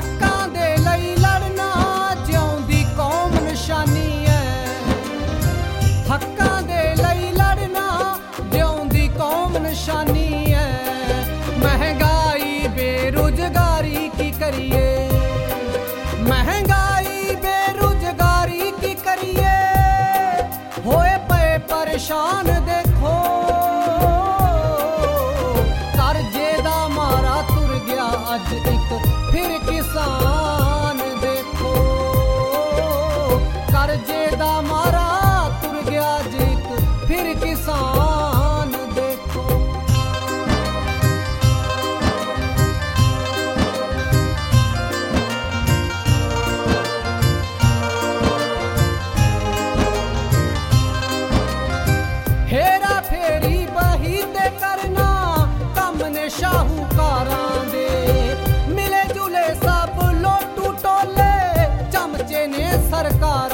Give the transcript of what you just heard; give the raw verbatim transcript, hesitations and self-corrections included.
ਹੱਕਾਂ ਦੇ ਲਈ ਲੜਨਾ ਜਿਉਂਦੀ ਕੌਮ ਨਿਸ਼ਾਨੀ ਹੈ। ਹੱਕਾਂ ਦੇ ਲਈ ਲੜਨਾ ਜਿਉਂਦੀ ਕੌਮ ਨਿਸ਼ਾਨੀ ਹੈ। ਮਹਿੰਗਾਈ ਬੇਰੁਜ਼ਗਾਰੀ ਕੀ ਕਰੀਏ, ਮਹਿੰਗਾਈ ਬੇਰੁਜ਼ਗਾਰੀ ਕੀ ਕਰੀਏ, ਹੋਏ ਪਏ ਪਰੇਸ਼ਾਨ ਦੇਖੋ। ਕਰਜ਼ੇ ਦਾ ਮਾਰਾ ਤੁਰ ਗਿਆ ਅੱਜ ਇੱਕ ਫਿਰ ਕਿਸਾਨ ਦੇਖੋ। ਕਰਜ਼ੇ ਦਾ ਮਾਰਾ ਤੁਰ ਗਿਆ ਅੱਜ ਇੱਕ ਫਿਰ ਕਿਸਾਨ ਦੇਖੋ। ਹੇਰਾ ਫੇਰੀ ਬਹੀ ਤੇ ਕਰਨਾ ਕੰਮ ਨੇ ਸ਼ਾਹੂਕਾਰਾਂ ਦੇ, ਮਿਲੇ ਜੁਲੇ ਸਭ ਲੋਟੂ ਟੋਲੇ ਚਮਚੇ ਨੇ ਸਰਕਾਰ